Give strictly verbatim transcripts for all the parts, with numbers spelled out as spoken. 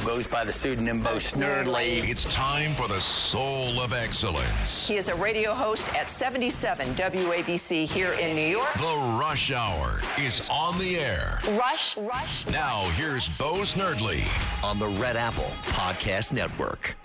Goes by the pseudonym Bo Snerdley. It's time for the Soul of Excellence. He is a radio host at seventy-seven W A B C here in New York. The Rush Hour is on the air. Rush, Rush. Now here's Bo Snerdley on the Red Apple Podcast Network.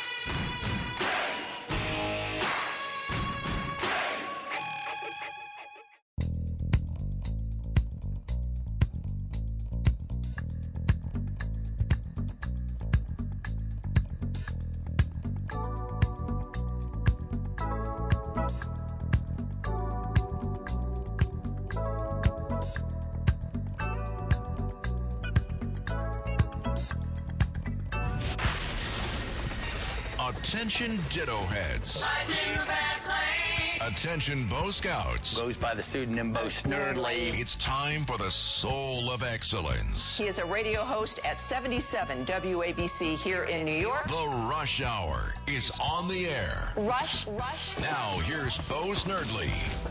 Attention Ditto Heads. Attention Bo Scouts. Goes by the pseudonym Bo Snerdley. It's time for the Soul of Excellence. He is a radio host at seventy-seven W A B C here in New York. The Rush Hour is on the air. Rush, Rush. Now here's Bo Snerdley.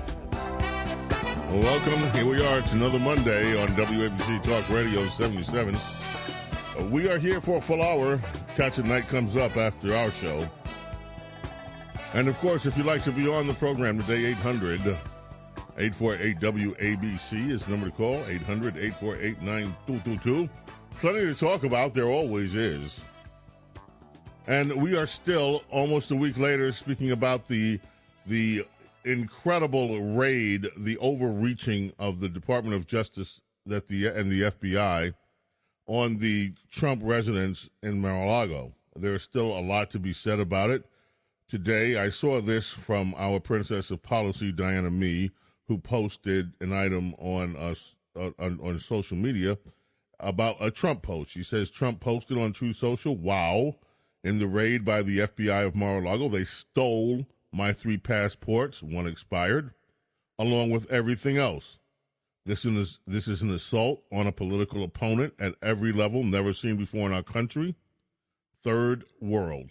Welcome. Here we are. It's another Monday on W A B C Talk Radio seventy-seven. Uh, we are here for a full hour. Catch at Night comes up after our show. And, of course, if you'd like to be on the program today, eight hundred, eight four eight, W A B C is the number to call, eight hundred, eight four eight, nine two two two. Plenty to talk about. There always is. And we are still, almost a week later, speaking about the the incredible raid, the overreaching of the Department of Justice that the and the F B I on the Trump residence in Mar-a-Lago. There's still a lot to be said about it. Today, I saw this from our Princess of Policy, Diana Mee, who posted an item on us uh, on, on social media about a Trump post. She says, Trump posted on True Social, wow, in the raid by the F B I of Mar-a-Lago, they stole my three passports, one expired, along with everything else. This is, this is an assault on a political opponent at every level, never seen before in our country. Third world.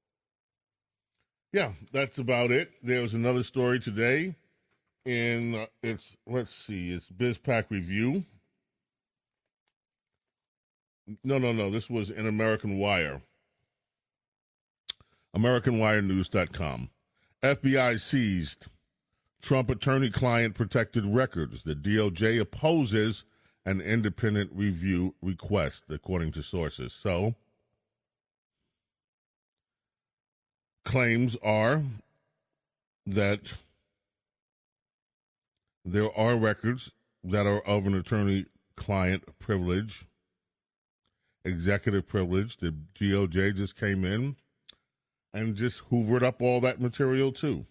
Yeah, that's about it. There was another story today in, uh, it's, let's see, it's BizPac Review. No, no, no, this was in American Wire. American Wire News dot com. F B I seized Trump attorney-client protected records. The D O J opposes an independent review request, according to sources. So, claims are that there are records that are of an attorney-client privilege, executive privilege. The D O J just came in and just hoovered up all that material, too.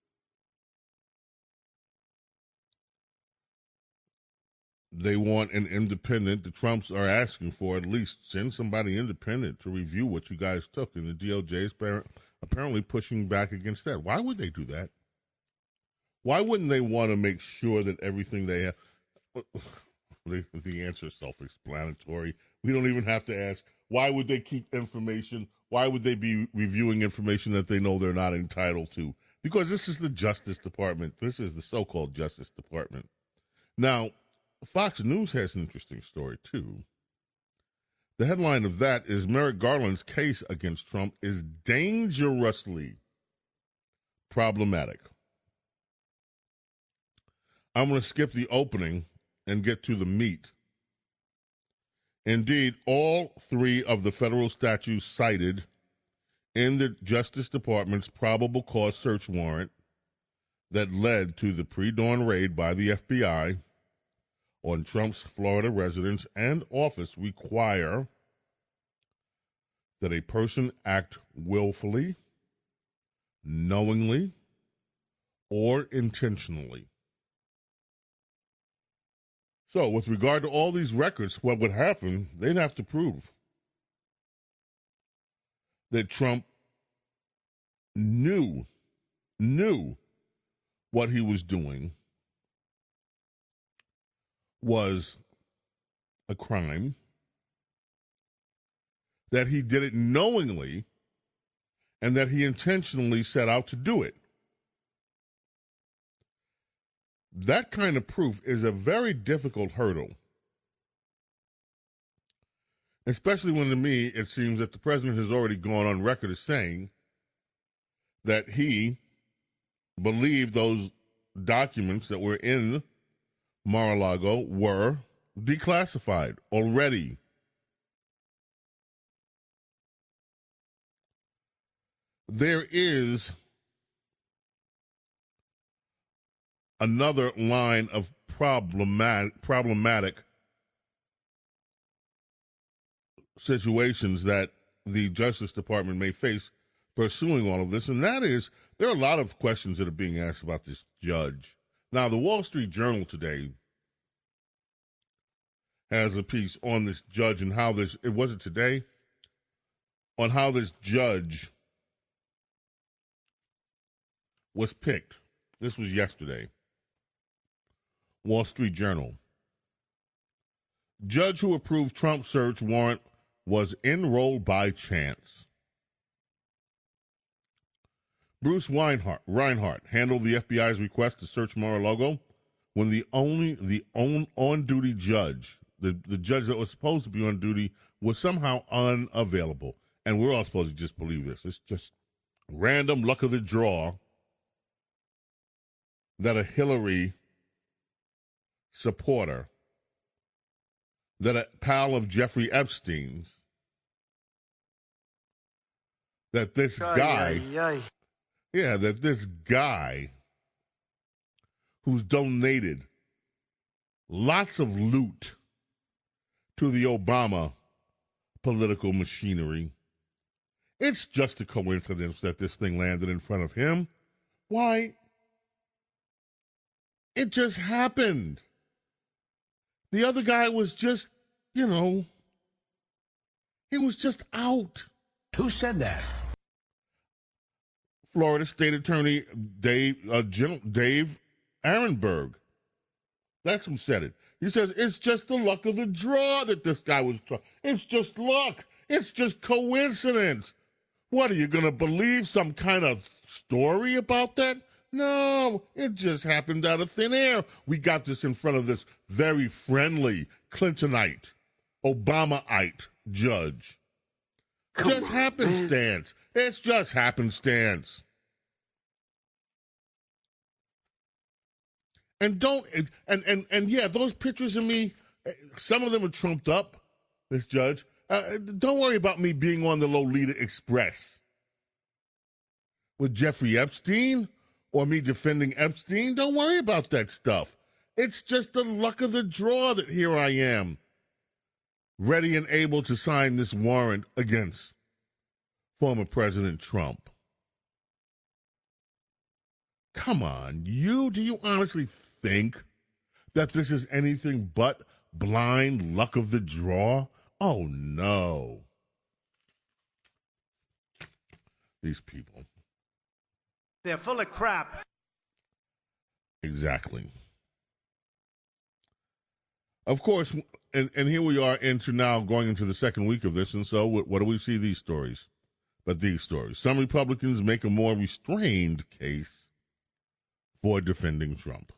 They want an independent, the Trumps are asking for at least send somebody independent to review what you guys took, and the D O J is apparently pushing back against that. Why would they do that? Why wouldn't they want to make sure that everything they have, the, the answer is self-explanatory. We don't even have to ask, why would they keep information? Why would they be reviewing information that they know they're not entitled to? Because this is the Justice Department. This is the so-called Justice Department. Now, Fox News has an interesting story, too. The headline of that is Merrick Garland's case against Trump is dangerously problematic. I'm going to skip the opening and get to the meat. Indeed, all three of the federal statutes cited in the Justice Department's probable cause search warrant that led to the pre-dawn raid by the F B I on Trump's Florida residence and office require that a person act willfully, knowingly, or intentionally. So, with regard to all these records, what would happen, they'd have to prove that Trump knew, knew what he was doing was a crime, that he did it knowingly, and that he intentionally set out to do it. That kind of proof is a very difficult hurdle. Especially when, to me, it seems that the president has already gone on record as saying that he believed those documents that were in Mar-a-Lago were declassified already. There is another line of problematic, problematic situations that the Justice Department may face pursuing all of this, and that is there are a lot of questions that are being asked about this judge. Now, the Wall Street Journal today has a piece on this judge and how this, it wasn't today, on how this judge was picked. This was yesterday. Wall Street Journal. Judge who approved Trump search warrant was enrolled by chance. Bruce Reinhart, Reinhart handled the F B I's request to search Mar-a-Lago when the only the on, on-duty judge, the, the judge that was supposed to be on duty, was somehow unavailable. And we're all supposed to just believe this. It's just random luck of the draw that a Hillary supporter, that a pal of Jeffrey Epstein's, that this Aye, guy, aye, aye. yeah, that this guy who's donated lots of loot to the Obama political machinery, it's just a coincidence that this thing landed in front of him. Why? It just happened. The other guy was just, you know, he was just out. Who said that? Florida State Attorney Dave uh, General Dave Aronberg. That's who said it. He says it's just the luck of the draw that this guy was. Tra- it's just luck. It's just coincidence. What, are you going to believe some kind of story about that? No, it just happened out of thin air. We got this in front of this very friendly Clintonite, Obamaite judge. Come just on, happenstance. Man. It's just happenstance. And don't, and, and, and yeah, those pictures of me, some of them are trumped up, this judge. Uh, don't worry about me being on the Lolita Express with Jeffrey Epstein or me defending Epstein. Don't worry about that stuff. It's just the luck of the draw that here I am, ready and able to sign this warrant against former President Trump. Come on, you, do you honestly think that this is anything but blind luck of the draw? Oh, no. These people. They're full of crap. Exactly. Of course, and, and here we are into now going into the second week of this, and so what, what do we see these stories? But these stories. Some Republicans make a more restrained case for defending Trump.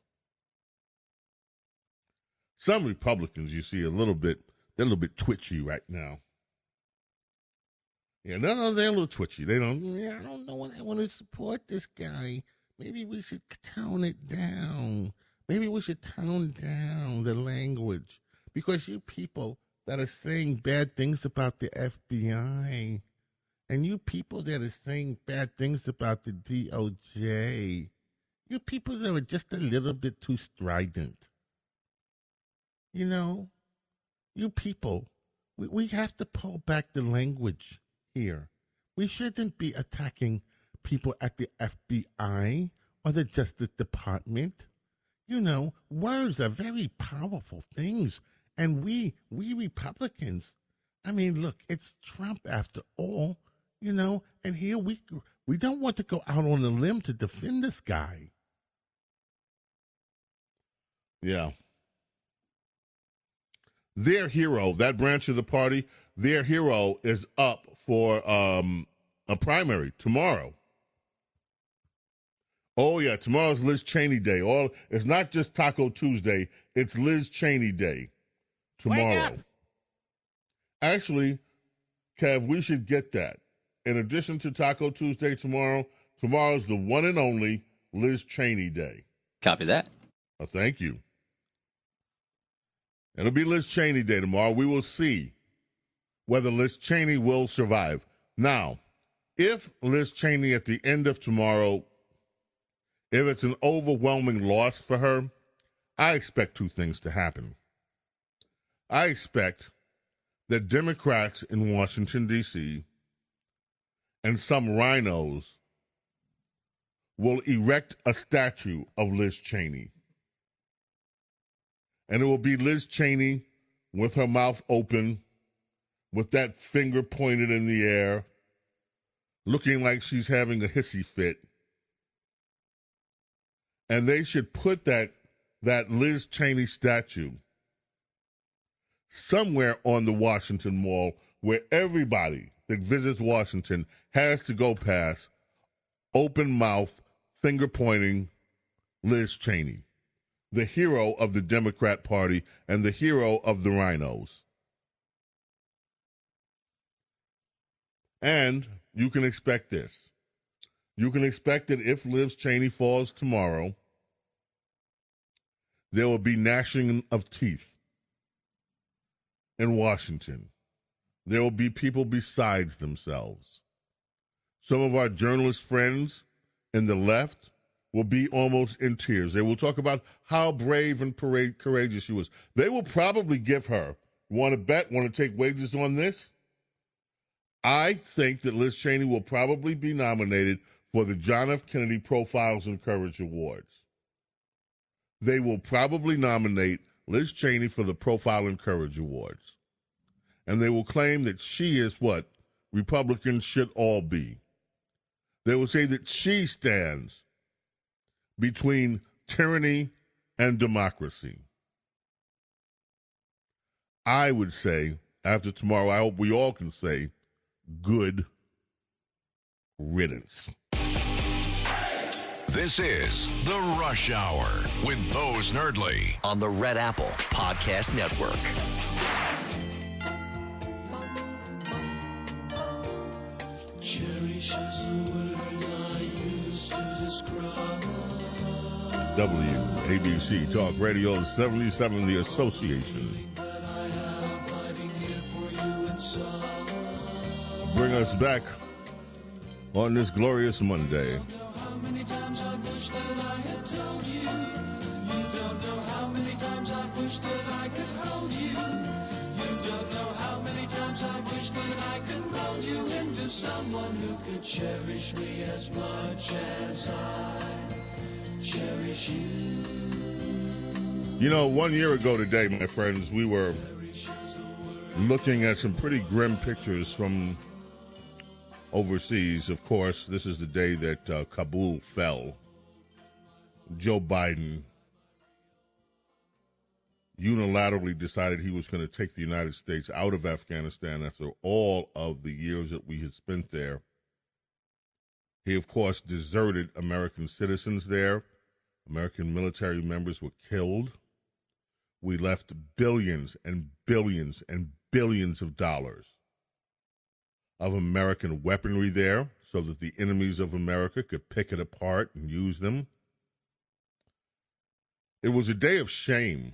Some Republicans, you see, a little bit, they're a little bit twitchy right now. Yeah, no, no, they're a little twitchy. They don't, yeah, I don't know what I want to support this guy. Maybe we should tone it down. Maybe we should tone down the language. Because you people that are saying bad things about the F B I, and you people that are saying bad things about the D O J, you people that are just a little bit too strident. You know, you people, we, we have to pull back the language here. We shouldn't be attacking people at the F B I or the Justice Department. You know, words are very powerful things. And we, we Republicans, I mean, look, it's Trump after all, you know, and here we, we don't want to go out on a limb to defend this guy. Yeah. Their hero, that branch of the party, their hero is up for um, a primary tomorrow. Oh, yeah, tomorrow's Liz Cheney Day. All it's not just Taco Tuesday, it's Liz Cheney Day tomorrow. Actually, Kev, we should get that. In addition to Taco Tuesday tomorrow, tomorrow's the one and only Liz Cheney Day. Copy that. Oh, thank you. It'll be Liz Cheney Day tomorrow. We will see whether Liz Cheney will survive. Now, if Liz Cheney at the end of tomorrow, if it's an overwhelming loss for her, I expect two things to happen. I expect that Democrats in Washington, D C, and some rhinos will erect a statue of Liz Cheney. And it will be Liz Cheney with her mouth open, with that finger pointed in the air, looking like she's having a hissy fit. And they should put that, that Liz Cheney statue somewhere on the Washington Mall where everybody that visits Washington has to go past open mouth, finger pointing Liz Cheney, the hero of the Democrat Party and the hero of the rhinos. And you can expect this. You can expect that if Liz Cheney falls tomorrow, there will be gnashing of teeth in Washington. There will be people besides themselves. Some of our journalist friends in the left will be almost in tears. They will talk about how brave and parade, courageous she was. They will probably give her, want to bet, want to take wagers on this? I think that Liz Cheney will probably be nominated for the John F. Kennedy Profiles and Courage Awards. They will probably nominate Liz Cheney for the Profile and Courage Awards. And they will claim that she is what Republicans should all be. They will say that she stands between tyranny and democracy. I would say, after tomorrow, I hope we all can say, good riddance. This is The Rush Hour with Bo Snerdley on the Red Apple Podcast Network. Cherish is a word I used to describe. W A B C Talk Radio seventy-seven, The Association. Bring us back on this glorious Monday. How many times I wish that I had told you. You don't know how many times I wish that I could hold you. You don't know how many times I wish that I could mold you into someone who could cherish me as much as I cherish you. You know, one year ago today, my friends, we were looking at some pretty grim pictures from overseas. Of course, this is the day that uh, Kabul fell. Joe Biden unilaterally decided he was going to take the United States out of Afghanistan after all of the years that we had spent there. He, of course, deserted American citizens there. American military members were killed. We left billions and billions and billions of dollars of American weaponry there so that the enemies of America could pick it apart and use them. It was a day of shame,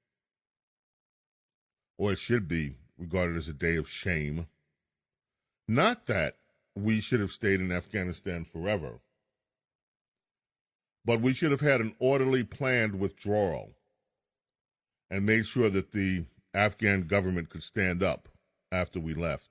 or it should be regarded as a day of shame. Not that we should have stayed in Afghanistan forever, but we should have had an orderly, planned withdrawal and made sure that the Afghan government could stand up after we left.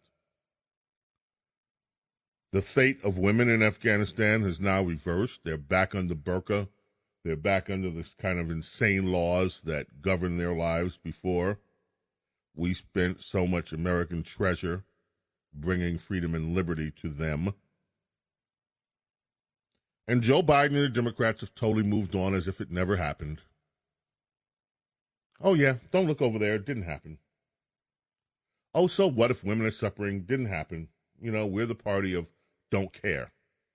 The fate of women in Afghanistan has now reversed. They're back under burqa. They're back under this kind of insane laws that govern their lives before. We spent so much American treasure bringing freedom and liberty to them. And Joe Biden and the Democrats have totally moved on as if it never happened. Oh, yeah, don't look over there. It didn't happen. Oh, so what if women are suffering? Didn't happen. You know, we're the party of don't care.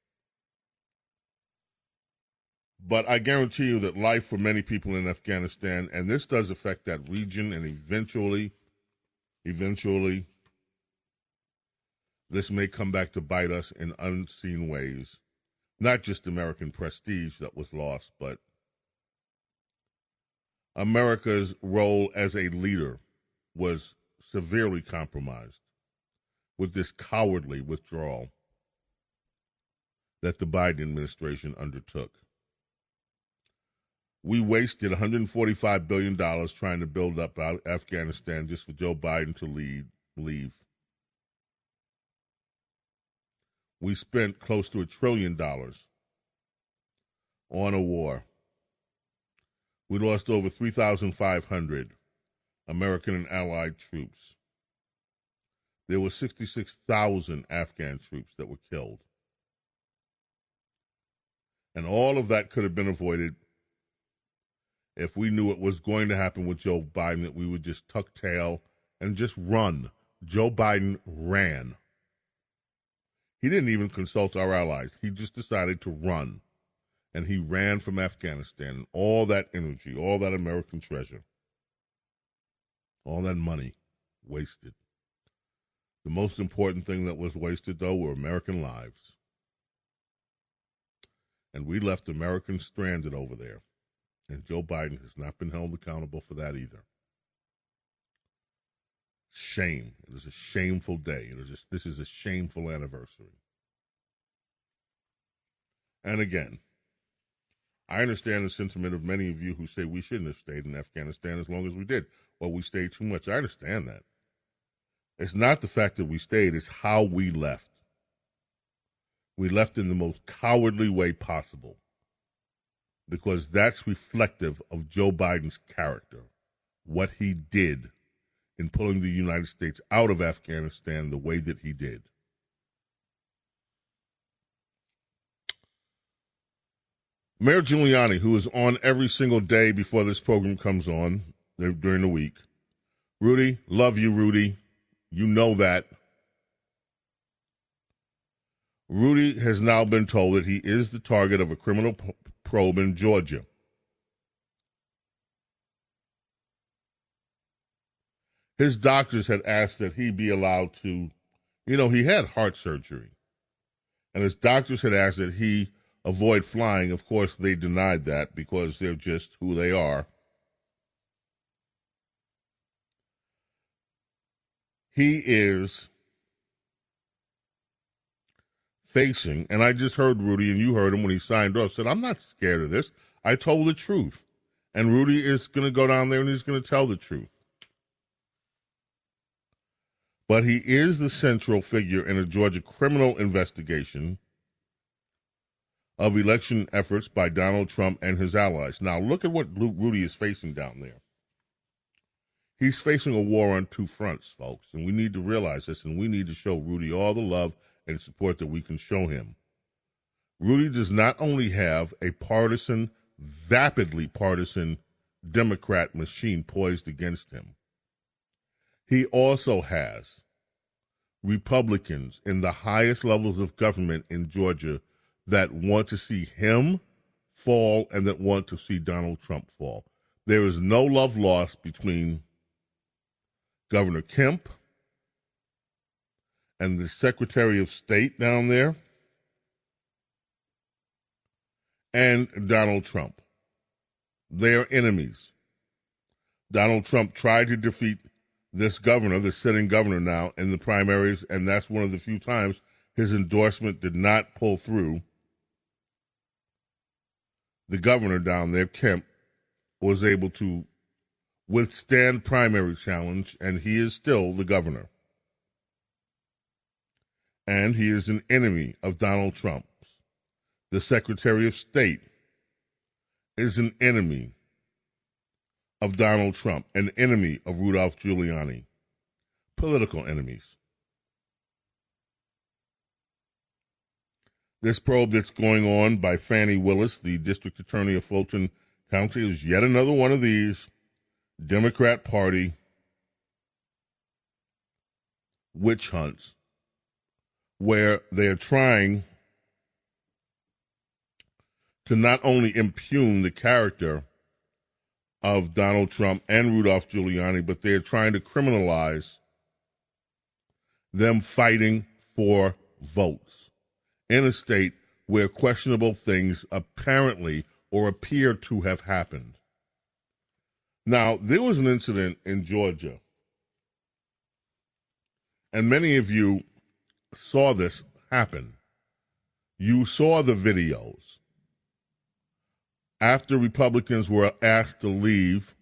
But I guarantee you that life for many people in Afghanistan, and this does affect that region and eventually, eventually this may come back to bite us in unseen ways. Not just American prestige that was lost, but America's role as a leader was severely compromised with this cowardly withdrawal that the Biden administration undertook. We wasted one hundred forty-five billion dollars trying to build up Afghanistan just for Joe Biden to lead, leave. We spent close to a trillion dollars on a war. We lost over three thousand five hundred American and allied troops. There were sixty-six thousand Afghan troops that were killed. And all of that could have been avoided if we knew it was going to happen with Joe Biden, that we would just tuck tail and just run. Joe Biden ran. He didn't even consult our allies. He just decided to run. And he ran from Afghanistan. And all that energy, all that American treasure, all that money wasted. The most important thing that was wasted, though, were American lives. And we left Americans stranded over there. And Joe Biden has not been held accountable for that either. Shame. It is a shameful day. It is a, this is a shameful anniversary. And again, I understand the sentiment of many of you who say we shouldn't have stayed in Afghanistan as long as we did, or we stayed too much. I understand that. It's not the fact that we stayed, it's how we left. We left in the most cowardly way possible, because that's reflective of Joe Biden's character, what he did in pulling the United States out of Afghanistan the way that he did. Mayor Giuliani, who is on every single day before this program comes on during the week. Rudy, love you, Rudy. You know that. Rudy has now been told that he is the target of a criminal p- probe in Georgia. His doctors had asked that he be allowed to, you know, he had heart surgery. And his doctors had asked that he avoid flying. Of course, they denied that because they're just who they are. He is facing, and I just heard Rudy, and you heard him when he signed off, said, I'm not scared of this. I told the truth. And Rudy is going to go down there and he's going to tell the truth. But he is the central figure in a Georgia criminal investigation of election efforts by Donald Trump and his allies. Now, look at what Rudy is facing down there. He's facing a war on two fronts, folks, and we need to realize this, and we need to show Rudy all the love and support that we can show him. Rudy does not only have a partisan, vapidly partisan Democrat machine poised against him, he also has Republicans in the highest levels of government in Georgia that want to see him fall and that want to see Donald Trump fall. There is no love lost between Governor Kemp and the Secretary of State down there and Donald Trump. They are enemies. Donald Trump tried to defeat this governor, the sitting governor now, in the primaries, and that's one of the few times his endorsement did not pull through. The governor down there, Kemp, was able to withstand primary challenge, and he is still the governor. And he is an enemy of Donald Trump. The Secretary of State is an enemy of Donald Trump, an enemy of Rudolph Giuliani. Political enemies. This probe that's going on by Fannie Willis, the district attorney of Fulton County, is yet another one of these Democrat Party witch hunts where they are trying to not only impugn the character of Donald Trump and Rudolph Giuliani, but they are trying to criminalize them fighting four votes in a state where questionable things apparently or appear to have happened. Now, there was an incident in Georgia, and many of you saw this happen. You saw the videos. After Republicans were asked to leave,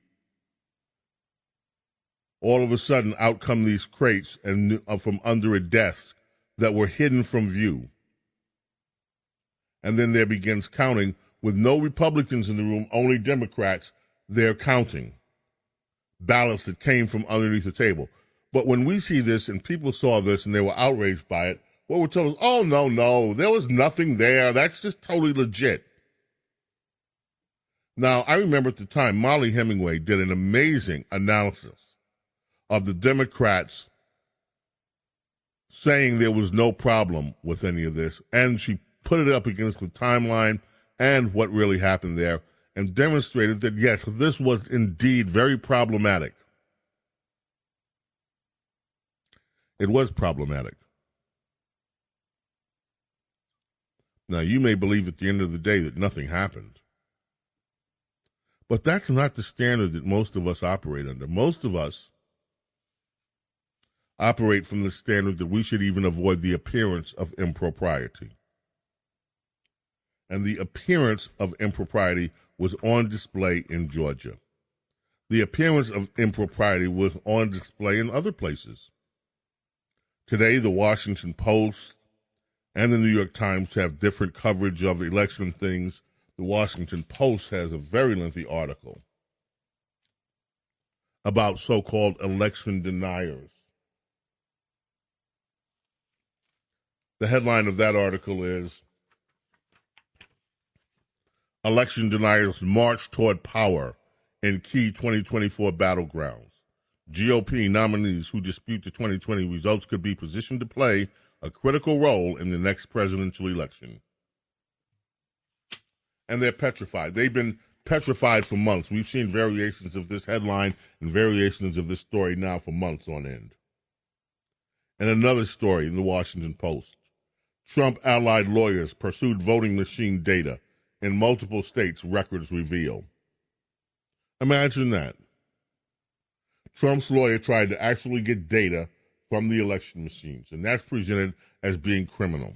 all of a sudden, out come these crates and uh, from under a desk that were hidden from view. And then there begins counting with no Republicans in the room, only Democrats. They're counting ballots that came from underneath the table. But when we see this and people saw this and they were outraged by it, what we're told is, oh, no, no, there was nothing there. That's just totally legit. Now, I remember at the time, Molly Hemingway did an amazing analysis of the Democrats saying there was no problem with any of this, and she put it up against the timeline and what really happened there, and demonstrated that, yes, this was indeed very problematic. It was problematic. Now, you may believe at the end of the day that nothing happened, but that's not the standard that most of us operate under. Most of us operate from the standard that we should even avoid the appearance of impropriety. And the appearance of impropriety was on display in Georgia. The appearance of impropriety was on display in other places. Today, the Washington Post and the New York Times have different coverage of election things. The Washington Post has a very lengthy article about so-called election deniers. The headline of that article is, Election Deniers March Toward Power in Key twenty twenty-four Battlegrounds. G O P nominees who dispute the twenty twenty results could be positioned to play a critical role in the next presidential election. And they're petrified. They've been petrified for months. We've seen variations of this headline and variations of this story now for months on end. And another story in the Washington Post. Trump-allied lawyers pursued voting machine data in multiple states, records reveal. Imagine that. Trump's lawyer tried to actually get data from the election machines, and that's presented as being criminal.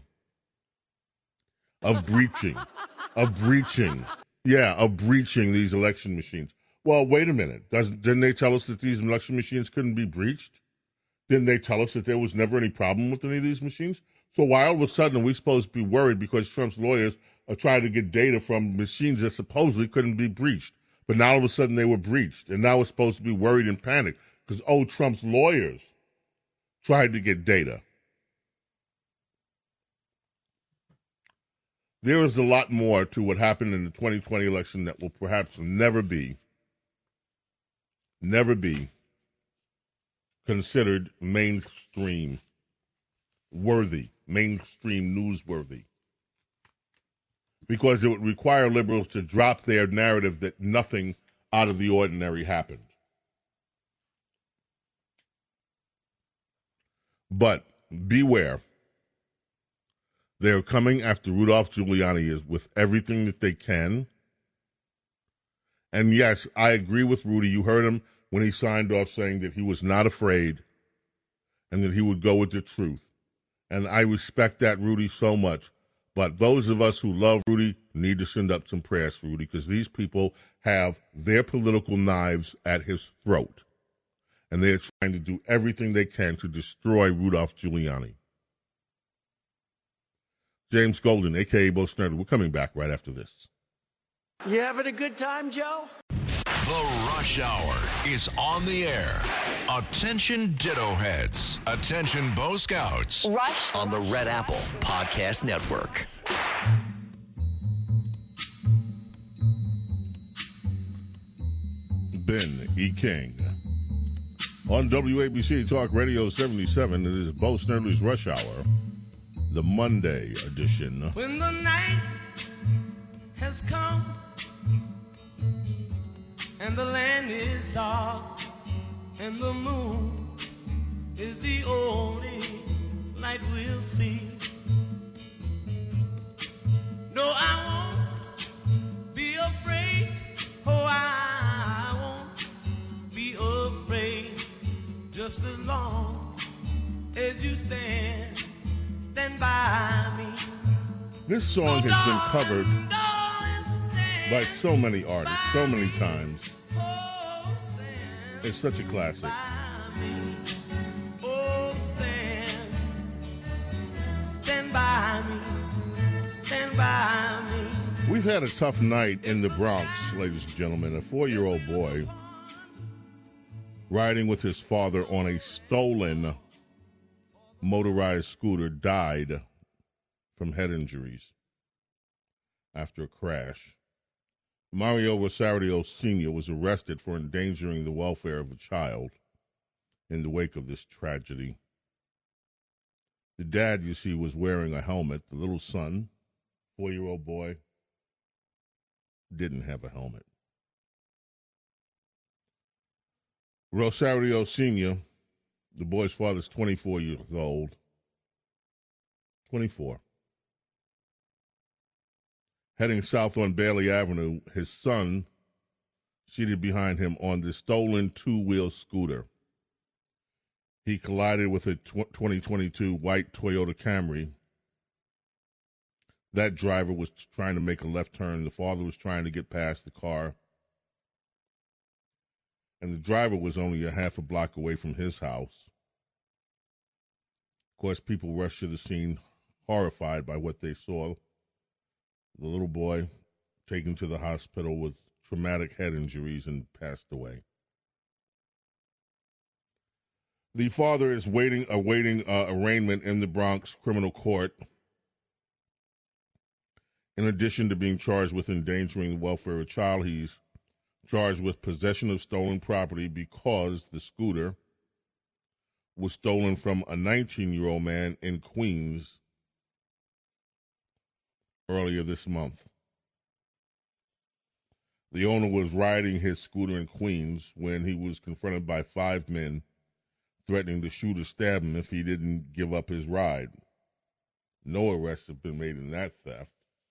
Of breaching. of breaching. Yeah, of breaching these election machines. Well, wait a minute. Doesn't, didn't they tell us that these election machines couldn't be breached? Didn't they tell us that there was never any problem with any of these machines? So why all of a sudden are we supposed to be worried because Trump's lawyers are trying to get data from machines that supposedly couldn't be breached? But now all of a sudden they were breached, and now we're supposed to be worried and panicked because, oh, Trump's lawyers tried to get data. There is a lot more to what happened in the twenty twenty election that will perhaps never be, never be considered mainstream worthy, mainstream newsworthy. Because it would require liberals to drop their narrative that nothing out of the ordinary happened. But beware. They're coming after Rudolph Giuliani with everything that they can. And yes, I agree with Rudy. You heard him when he signed off saying that he was not afraid and that he would go with the truth. And I respect that, Rudy, so much. But those of us who love Rudy need to send up some prayers for Rudy because these people have their political knives at his throat. And they're trying to do everything they can to destroy Rudolph Giuliani. James Golden, a k a. Bo Snerdly. We're coming back right after this. You having a good time, Joe? The Rush Hour is on the air. Attention Ditto Heads. Attention Bo Scouts. Rush on the Red Apple Podcast Network. Ben E. King. On W A B C Talk Radio seventy-seven, it is Bo Snerdly's Rush Hour, the Monday edition. When the night has come and the land is dark and the moon is the only night we'll see. No, I won't be afraid. Oh, I won't be afraid. Just as long as you stand, stand by me. This song has been covered by so many artists, so many times. It's such a classic. Oh, stand, stand by me, stand by me. We've had a tough night in the Bronx, ladies and gentlemen. A four-year-old boy riding with his father on a stolen motorized scooter died from head injuries after a crash. Mario Rosario Senior was arrested for endangering the welfare of a child in the wake of this tragedy. The dad, you see, was wearing a helmet. The little son, four-year-old boy, didn't have a helmet. Rosario Senior, the boy's father, is twenty-four years old. twenty-four. Heading south on Bailey Avenue, his son seated behind him on the stolen two-wheel scooter. He collided with a twenty twenty-two white Toyota Camry. That driver was trying to make a left turn. The father was trying to get past the car. And the driver was only a half a block away from his house. Of course, people rushed to the scene, horrified by what they saw. The little boy taken to the hospital with traumatic head injuries and passed away. The father is waiting, awaiting uh, arraignment in the Bronx criminal court. In addition to being charged with endangering the welfare of a child, he's charged with possession of stolen property because the scooter was stolen from a nineteen-year-old man in Queens earlier this month. The owner was riding his scooter in Queens when he was confronted by five men threatening to shoot or stab him if he didn't give up his ride. No arrests have been made in that theft.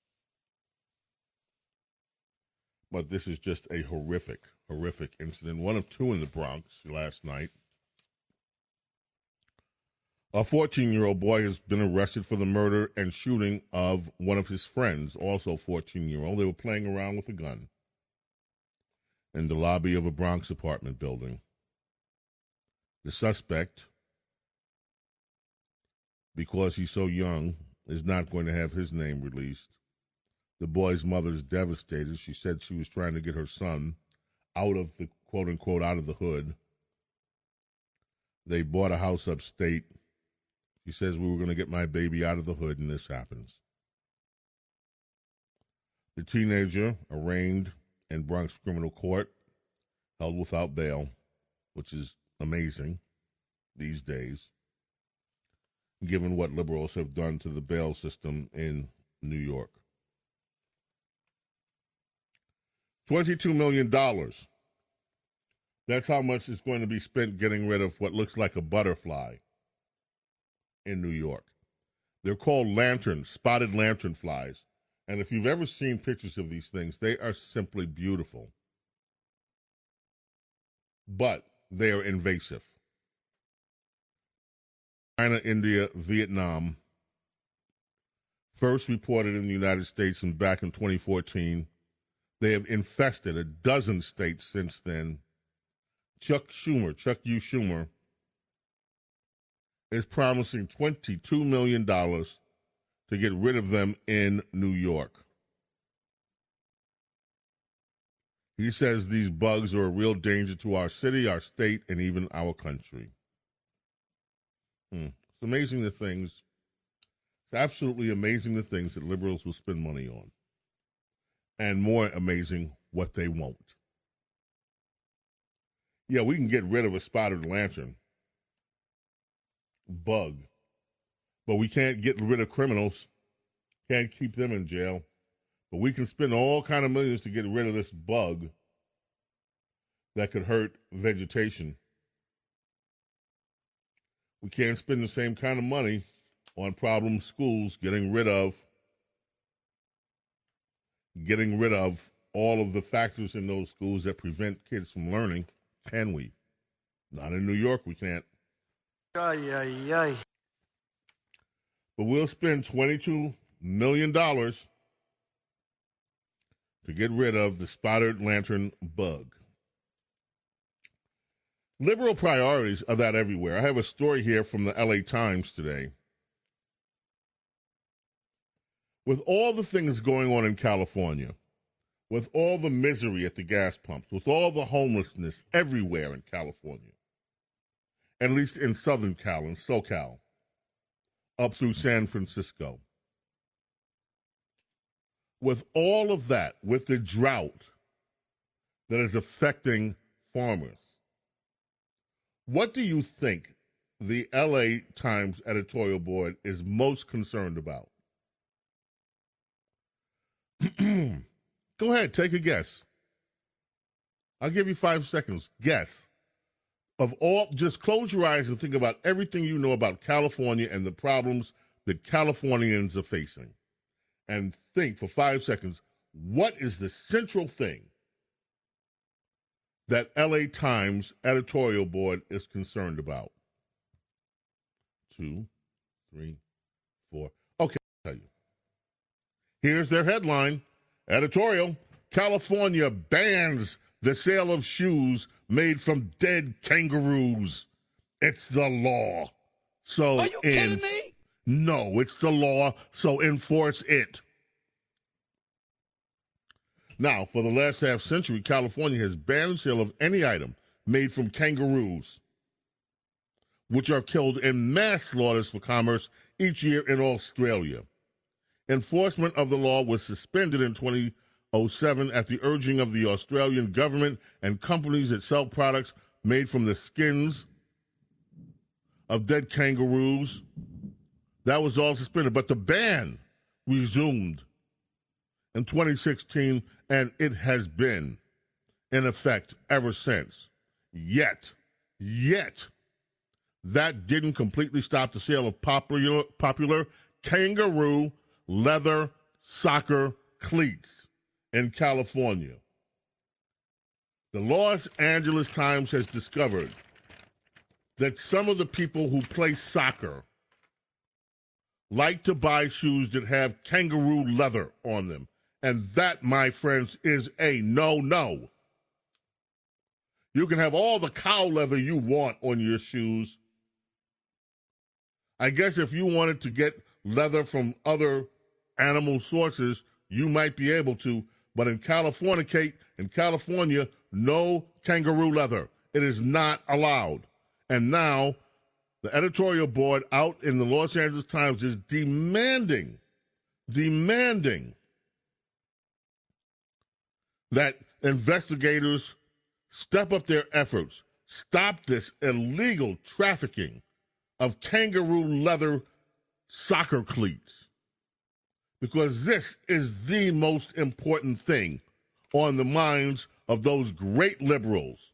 But this is just a horrific, horrific incident. One of two in the Bronx last night. A fourteen-year-old boy has been arrested for the murder and shooting of one of his friends, also fourteen-year-old. They were playing around with a gun in the lobby of a Bronx apartment building. The suspect, because he's so young, is not going to have his name released. The boy's mother is devastated. She said she was trying to get her son out of the, quote-unquote, out of the hood. They bought a house upstate. She says, we were going to get my baby out of the hood, and this happens. The teenager, arraigned in Bronx criminal court, held without bail, which is amazing these days, given what liberals have done to the bail system in New York. twenty-two million dollars. That's how much is going to be spent getting rid of what looks like a butterfly in New York. They're called lanterns, spotted lanternflies. And if you've ever seen pictures of these things, they are simply beautiful. But they are invasive. China, India, Vietnam, first reported in the United States and back in twenty fourteen. They have infested a dozen states since then. Chuck Schumer, Chuck U. Schumer, is promising twenty-two million dollars to get rid of them in New York. He says these bugs are a real danger to our city, our state, and even our country. Hmm. It's amazing the things, it's absolutely amazing the things that liberals will spend money on. And more amazing, what they won't. Yeah, we can get rid of a spotted lantern bug, but we can't get rid of criminals. Can't keep them in jail. But we can spend all kind of millions to get rid of this bug that could hurt vegetation. We can't spend the same kind of money on problem schools getting rid of getting rid of all of the factors in those schools that prevent kids from learning. Can we? Not in New York, we can't. Ay, ay, ay. But we'll spend twenty-two million dollars to get rid of the spotted lantern bug. Liberal priorities are that everywhere. I have a story here from the L A Times today. With all the things going on in California, with all the misery at the gas pumps, with all the homelessness everywhere in California, at least in Southern Cal and SoCal, up through San Francisco, with all of that, with the drought that is affecting farmers, what do you think the L A Times editorial board is most concerned about? Go ahead, take a guess. I'll give you five seconds. Guess. Of all, just close your eyes and think about everything you know about California and the problems that Californians are facing. And think for five seconds, what is the central thing that L A Times editorial board is concerned about? Two, three, four. Okay, I'll tell you. Here's their headline. Editorial, California bans the sale of shoes made from dead kangaroos. It's the law. So Are you in, kidding me? No, it's the law, so enforce it. Now, for the last half century, California has banned the sale of any item made from kangaroos, which are killed in mass slaughters for commerce each year in Australia. Enforcement of the law was suspended in twenty oh seven at the urging of the Australian government and companies that sell products made from the skins of dead kangaroos. That was all suspended, but the ban resumed in twenty sixteen, and it has been in effect ever since. Yet, yet, that didn't completely stop the sale of popular, popular kangaroo leather soccer cleats in California. The Los Angeles Times has discovered that some of the people who play soccer like to buy shoes that have kangaroo leather on them. And that, my friends, is a no-no. You can have all the cow leather you want on your shoes. I guess if you wanted to get leather from other animal sources, you might be able to. But in California, Kate, in California, no kangaroo leather. It is not allowed. And now the editorial board out in the Los Angeles Times is demanding, demanding that investigators step up their efforts, stop this illegal trafficking of kangaroo leather soccer cleats, because this is the most important thing on the minds of those great liberals.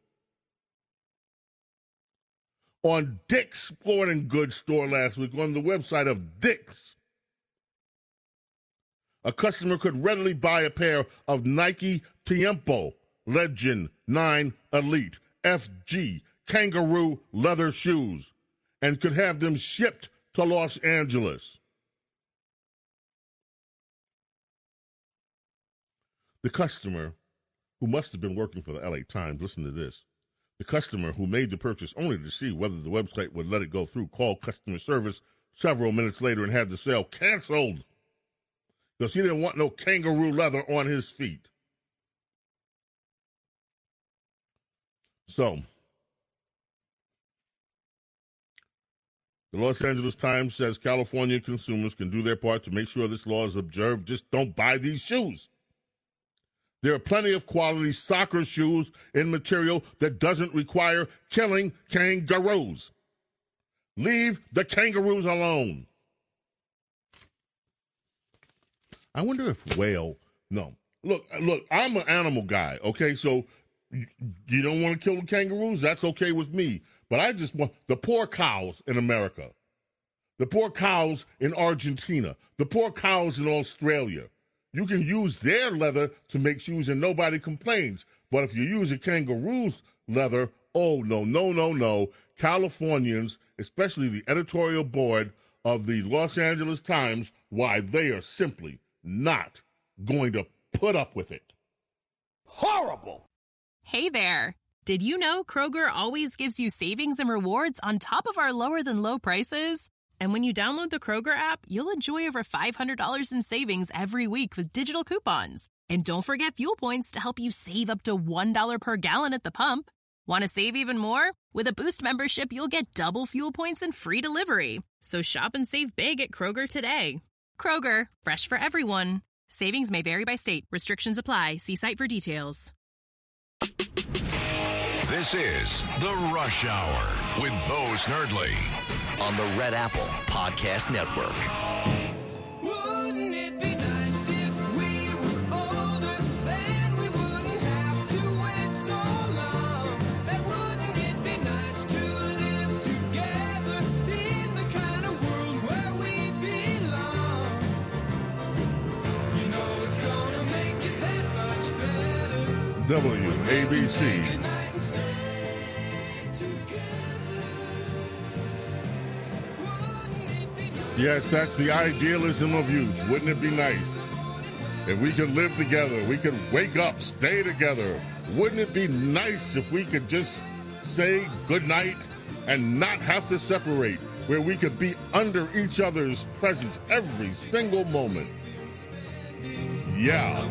On Dick's Sporting Goods store last week, on the website of Dick's, a customer could readily buy a pair of Nike Tiempo Legend nine Elite F G kangaroo leather shoes and could have them shipped to Los Angeles. The customer, who must have been working for the L A Times, listen to this. The customer who made the purchase only to see whether the website would let it go through called customer service several minutes later and had the sale canceled because he didn't want no kangaroo leather on his feet. So, the Los Angeles Times says California consumers can do their part to make sure this law is observed. Just don't buy these shoes. There are plenty of quality soccer shoes in material that doesn't require killing kangaroos. Leave the kangaroos alone. I wonder if whale, no. Look, look, I'm an animal guy, okay? So you don't want to kill the kangaroos? That's okay with me. But I just want the poor cows in America. The poor cows in Argentina. The poor cows in Australia. You can use their leather to make shoes and nobody complains. But if you use a kangaroo's leather, oh, no, no, no, no. Californians, especially the editorial board of the Los Angeles Times, why, they are simply not going to put up with it. Horrible! Hey there. Did you know Kroger always gives you savings and rewards on top of our lower-than-low prices? And when you download the Kroger app, you'll enjoy over five hundred dollars in savings every week with digital coupons. And don't forget fuel points to help you save up to one dollar per gallon at the pump. Want to save even more? With a Boost membership, you'll get double fuel points and free delivery. So shop and save big at Kroger today. Kroger, fresh for everyone. Savings may vary by state. Restrictions apply. See site for details. This is The Rush Hour with Bo Snerdley on the Red Apple Podcast Network. Wouldn't it be nice if we were older, then we wouldn't have to wait so long? And wouldn't it be nice to live together in the kind of world where we belong? You know it's gonna make it that much better. W A B C. Yes, that's the idealism of youth. Wouldn't it be nice if we could live together? We could wake up, stay together. Wouldn't it be nice if we could just say goodnight and not have to separate, where we could be under each other's presence every single moment? Yeah.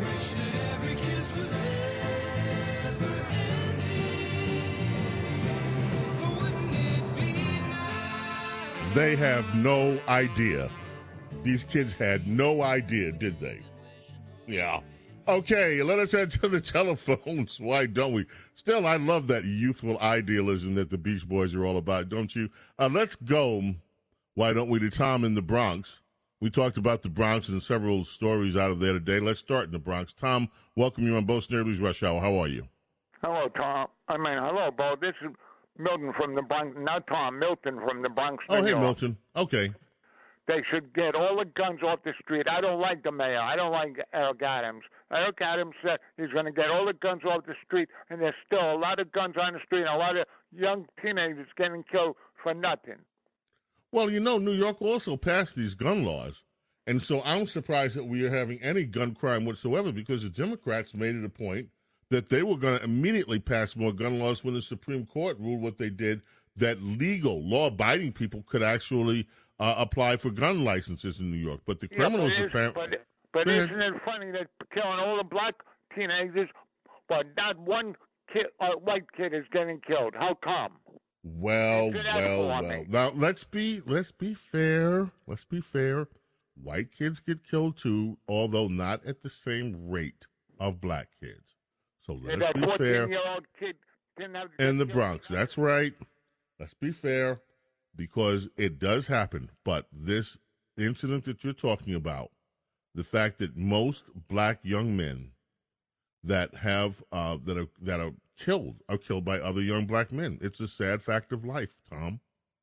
They have no idea. These kids had no idea, did they? Yeah. Okay, let us head to the telephones. Why don't we? Still, I love that youthful idealism that the Beach Boys are all about, don't you? Uh, let's go, why don't we, to Tom in the Bronx. We talked about the Bronx and several stories out of there today. Let's start in the Bronx. Tom, welcome you on Bo Snerdley's Rush Hour. How are you? Hello, Tom. I mean, hello, Bo. This is Milton from the Bronx, not Tom, Milton from the Bronx, New Oh, hey, York. Milton. Okay. They should get all the guns off the street. I don't like the mayor. I don't like Eric Adams. Eric Adams said he's going to get all the guns off the street, and there's still a lot of guns on the street and a lot of young teenagers getting killed for nothing. Well, you know, New York also passed these gun laws, and so I'm surprised that we are having any gun crime whatsoever, because the Democrats made it a point that they were going to immediately pass more gun laws when the Supreme Court ruled what they did, that legal, law-abiding people could actually uh, apply for gun licenses in New York. But the criminals yeah, but apparently... But, but isn't it funny that killing all the black teenagers, but not one kid, uh, white kid is getting killed? How come? Well, well, well. Now, let's be, let's be fair. Let's be fair. White kids get killed, too, although not at the same rate of black kids. So let's yeah, be fair. Kid didn't have in the Bronx, that's right. Let's be fair, because it does happen. But this incident that you're talking about, the fact that most black young men that have uh, that are that are killed are killed by other young black men. It's a sad fact of life, Tom.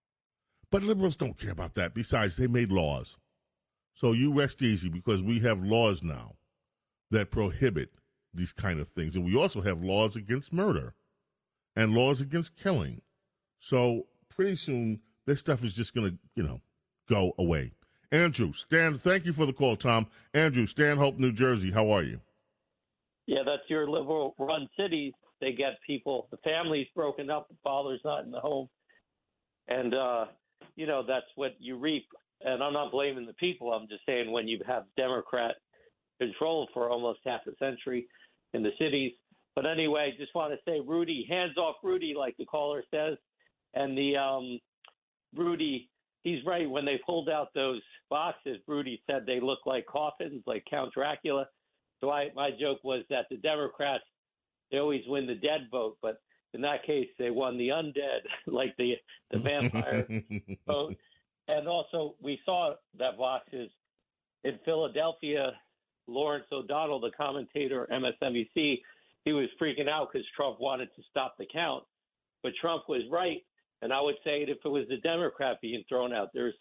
But liberals don't care about that. Besides, they made laws. So you rest easy, because we have laws now that prohibit these kind of things. And we also have laws against murder and laws against killing. So pretty soon, this stuff is just going to, you know, go away. Andrew, Stan, thank you for the call, Tom. Andrew, Stanhope, New Jersey, how are you? Yeah, that's your liberal-run cities. They get people, the family's broken up, the father's not in the home. And, uh, you know, that's what you reap. And I'm not blaming the people. I'm just saying, when you have Democrat control for almost half a century in the cities. But anyway, just want to say, Rudy, hands off Rudy, like the caller says. And the um, Rudy, he's right. When they pulled out those boxes, Rudy said they look like coffins, like Count Dracula. So I, my joke was that the Democrats, they always win the dead vote, but in that case, they won the undead, like the the vampire vote. And also, we saw that boxes in Philadelphia. Lawrence O'Donnell, the commentator, M S N B C, he was freaking out because Trump wanted to stop the count. But Trump was right. And I would say, if it was the Democrat being thrown out, there's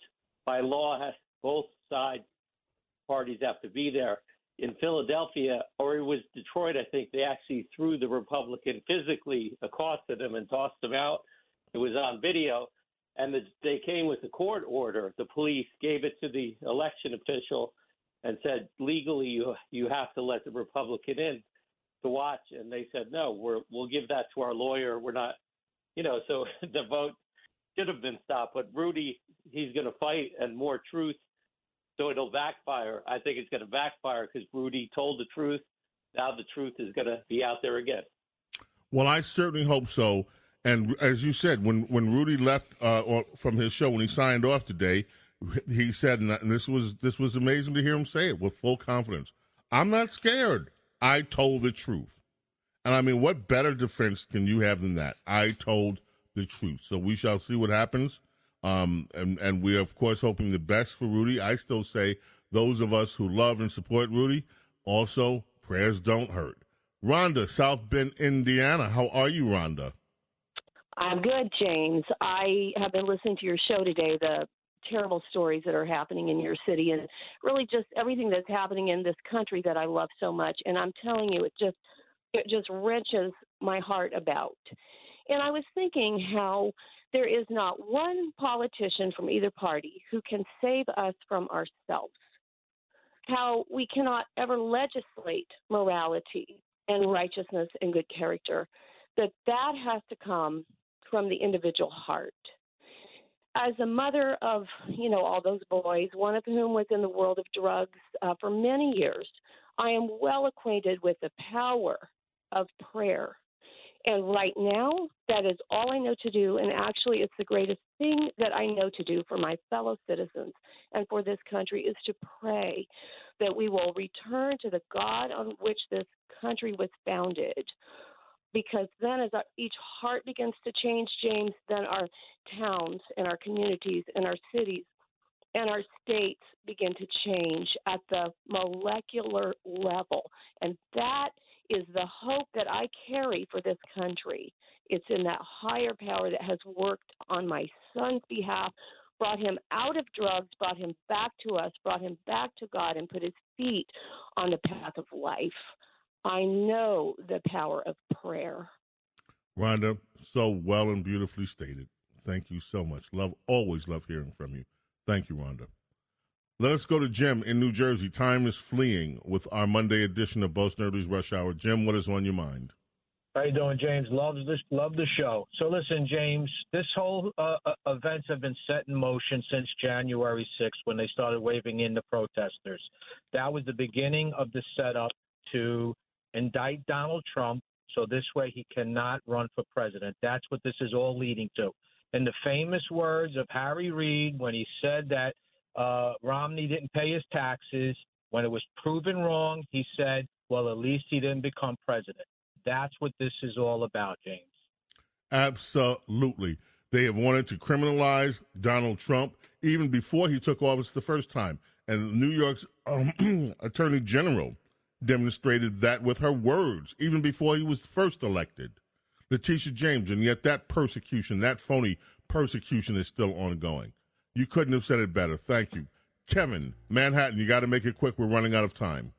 by law, has, both sides parties have to be there. In Philadelphia, or it was Detroit, I think, they actually threw the Republican physically, accosted him and tossed him out. It was on video. And the, they came with a court order. The police gave it to the election official and said, legally, you you have to let the Republican in to watch. And they said, no, we're, we'll give that to our lawyer. We're not, you know, so the vote should have been stopped. But Rudy, he's going to fight and more truth. So it'll backfire. I think it's going to backfire because Rudy told the truth. Now the truth is going to be out there again. Well, I certainly hope so. And as you said, when, when Rudy left uh, from his show, when he signed off today, he said, and this was this was amazing to hear him say it with full confidence, I'm not scared. I told the truth. And I mean, what better defense can you have than that? I told the truth. So we shall see what happens. Um, and, and we're, of course, hoping the best for Rudy. I still say those of us who love and support Rudy, also, prayers don't hurt. Rhonda, South Bend, Indiana. How are you, Rhonda? I'm good, James. I have been listening to your show today, the terrible stories that are happening in your city, and really just everything that's happening in this country that I love so much. And I'm telling you, it just it just wrenches my heart about. And I was thinking how there is not one politician from either party who can save us from ourselves, how we cannot ever legislate morality and righteousness and good character, that that has to come from the individual heart. As a mother of, you know, all those boys, one of whom was in the world of drugs uh, for many years, I am well acquainted with the power of prayer. And right now, that is all I know to do. And actually, it's the greatest thing that I know to do for my fellow citizens and for this country is to pray that we will return to the God on which this country was founded. Because then as our, each heart begins to change, James, then our towns and our communities and our cities and our states begin to change at the molecular level. And that is the hope that I carry for this country. It's in that higher power that has worked on my son's behalf, brought him out of drugs, brought him back to us, brought him back to God, and put his feet on the path of life. I know the power of prayer. Rhonda, so well and beautifully stated. Thank you so much. Love, always love hearing from you. Thank you, Rhonda. Let's go to Jim in New Jersey. Time is fleeing with our Monday edition of Bo Snerdley's Rush Hour. Jim, what is on your mind? How you doing, James? Love this, love the show. So listen, James, this whole uh, events have been set in motion since January sixth when they started waving in the protesters. That was the beginning of the setup to indict Donald Trump so this way he cannot run for president. That's what this is all leading to. In the famous words of Harry Reid when he said that uh, Romney didn't pay his taxes, when it was proven wrong, he said, well, at least he didn't become president. That's what this is all about, James. Absolutely. They have wanted to criminalize Donald Trump even before he took office the first time. And New York's um, Attorney General demonstrated that with her words, even before he was first elected. Letitia James, and yet that persecution, that phony persecution is still ongoing. You couldn't have said it better. Thank you. Kevin, Manhattan, you got to make it quick. We're running out of time.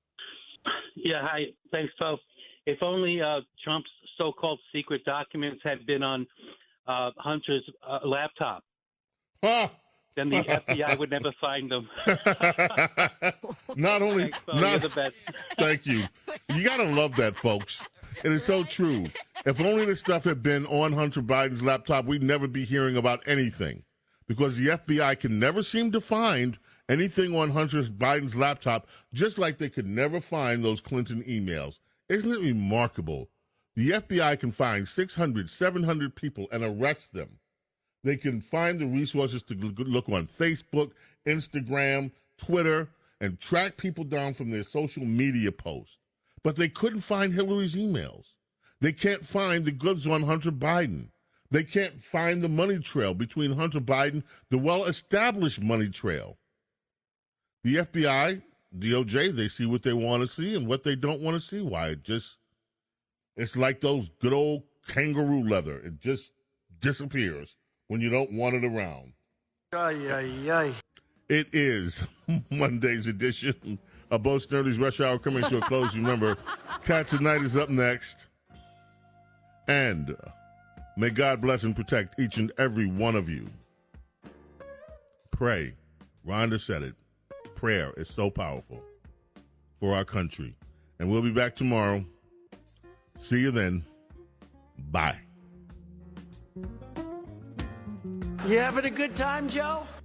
Yeah, hi. Thanks, Bo. If only uh, Trump's so-called secret documents had been on uh, Hunter's uh, laptop, ah! then the F B I would never find them. Not only, Thanks, Bo. not, You're the best. Thank you. You got to love that, folks. It is so true. If only this stuff had been on Hunter Biden's laptop, we'd never be hearing about anything. Because the F B I can never seem to find anything on Hunter Biden's laptop, just like they could never find those Clinton emails. Isn't it remarkable? The F B I can find six hundred, seven hundred people and arrest them. They can find the resources to look on Facebook, Instagram, Twitter, and track people down from their social media posts. But they couldn't find Hillary's emails. They can't find the goods on Hunter Biden. They can't find the money trail between Hunter Biden, the well-established money trail. The F B I, D O J, they see what they want to see and what they don't want to see. Why? It just, it's like those good old kangaroo leather. It just disappears when you don't want it around. Ay, ay, ay. It is Monday's edition of Bo Snerdly's Rush Hour coming to a close. Remember, Cats at Night is up next. And uh, may God bless and protect each and every one of you. Pray. Rhonda said it. Prayer is so powerful for our country. And we'll be back tomorrow. See you then. Bye. You having a good time, Joe?